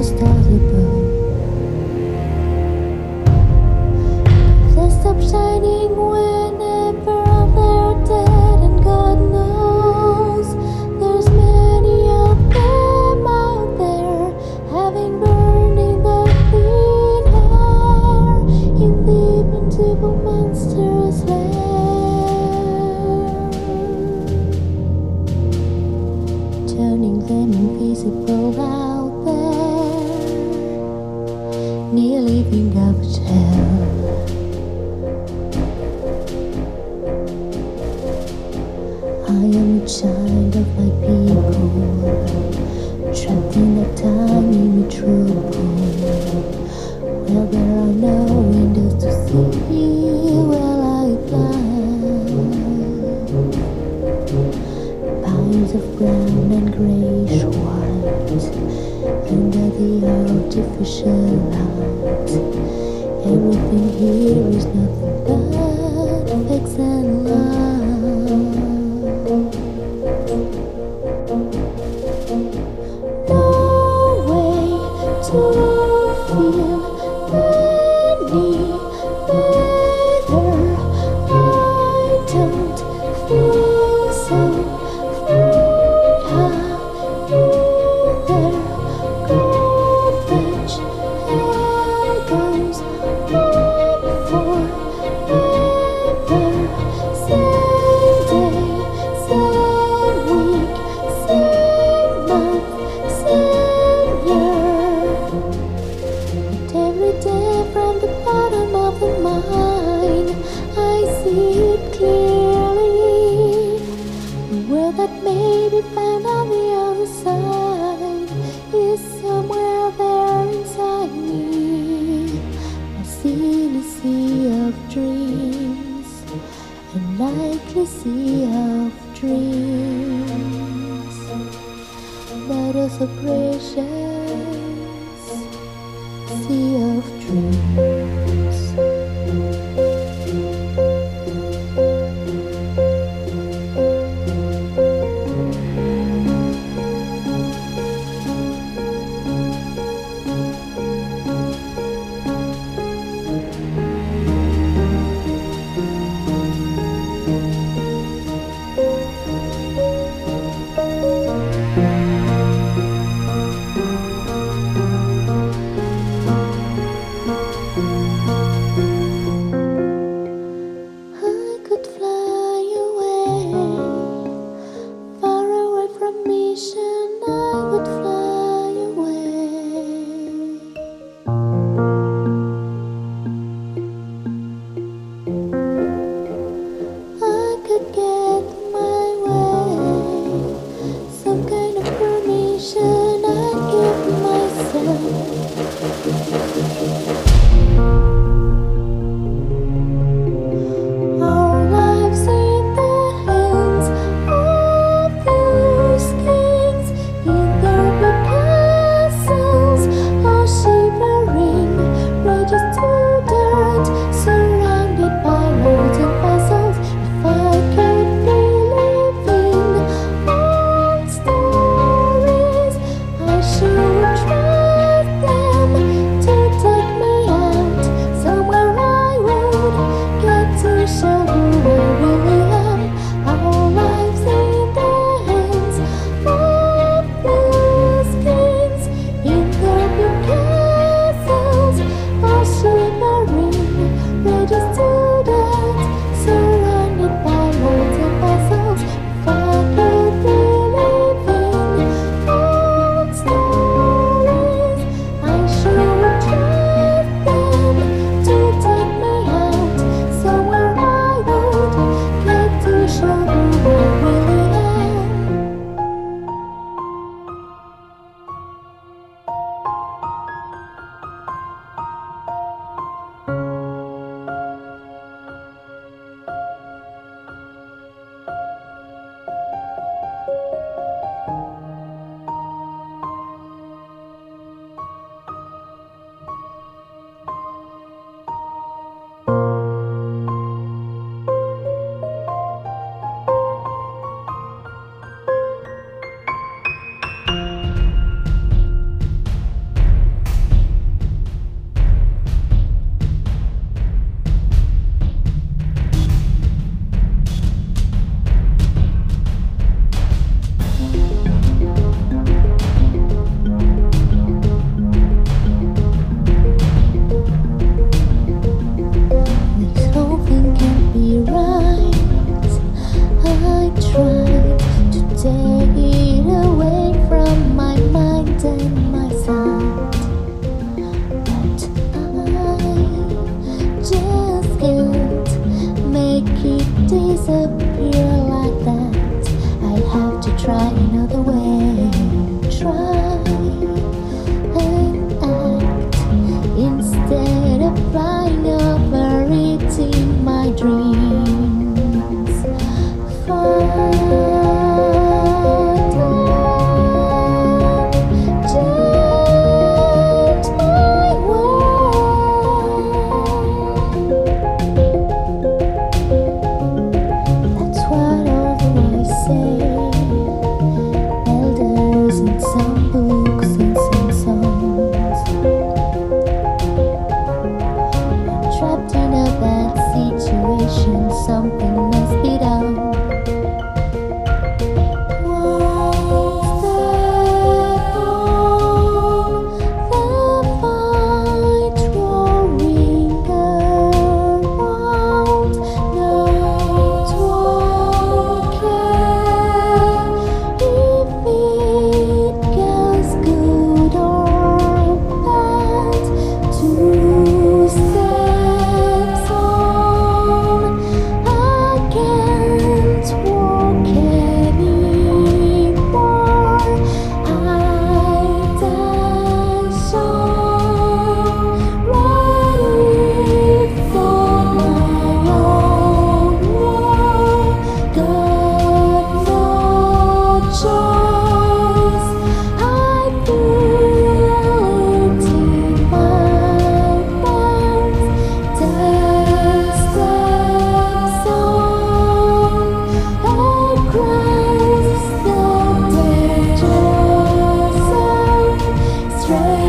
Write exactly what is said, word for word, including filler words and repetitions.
stars above. They stop shining whenever they're dead, and God knows there's many of them out there, having burned in the clean air in deep invisible monsters' lair, turning them invisible out there, near living garbage hell. I am a child of my people, trapped in a tiny metropolis, where there are no windows to see where I fly. Piles of brown and grayish white under the artificial light. Everything here is nothing but fakes and lies. No way to feel any better. I don't feel so free. Have you there? Garbage hell goes on forever. Same day, same week, same month, same year. But every day from the bottom of the mind, I see it clearly. The world that may be found on the other side is somewhere there inside me. A silly sea of dreams, a likely sea of dreams, but also precious sea of dreams. strength.